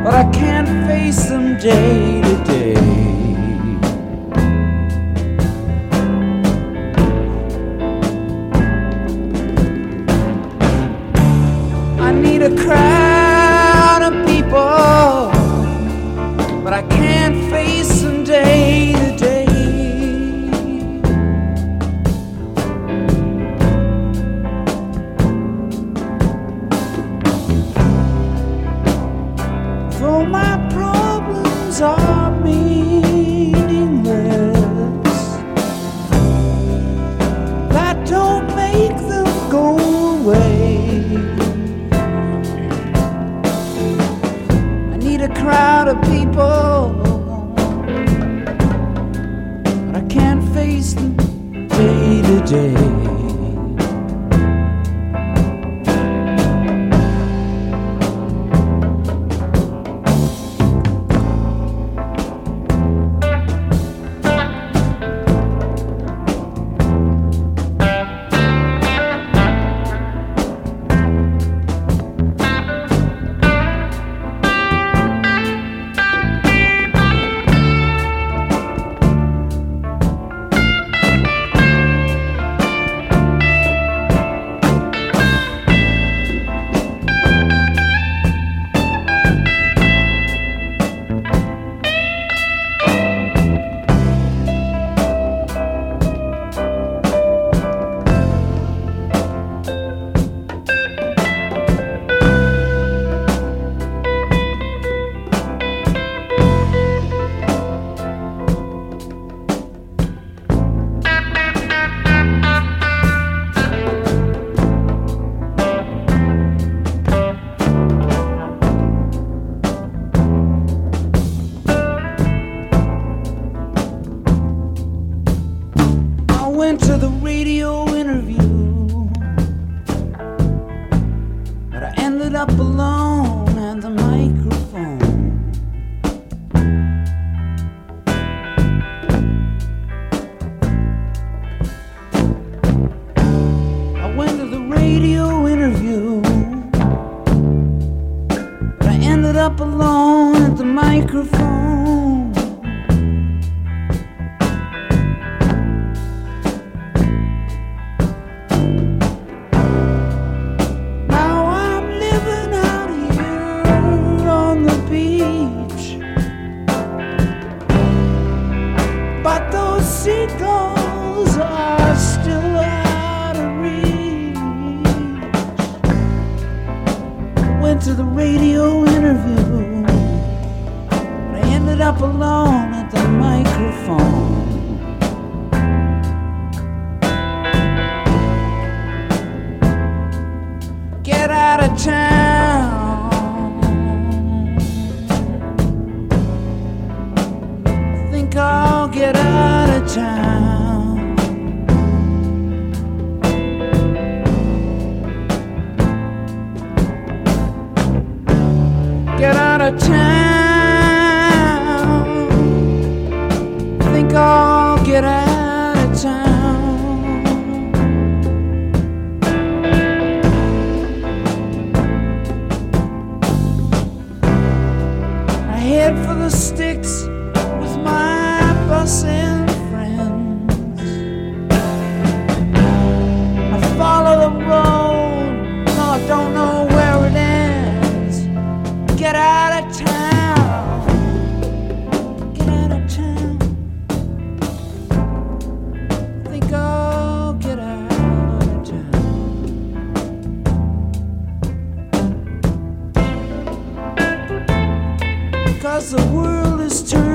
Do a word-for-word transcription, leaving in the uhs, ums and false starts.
but I can't face them day to day. I need a crowd of people, but I can't face them day to day. Though my problems are meaningless, that don't make them go away. I need a crowd of people, but I can't face them day to day. Went to the radio interview, but I ended up alone at the microphone. I went to the radio interview, but I ended up alone at the microphone. But those seagulls are still out of reach. Went to the radio interview, but I ended up alone at the microphone. Get out of town. Think I'll get out of town. Get out of town. Think I'll get out of town. I head for the sticks with my busing friends. I follow the road, no, I don't know where it ends. Get out of town. Get out of town. Think I'll get out of town. 'Cause the world is turning.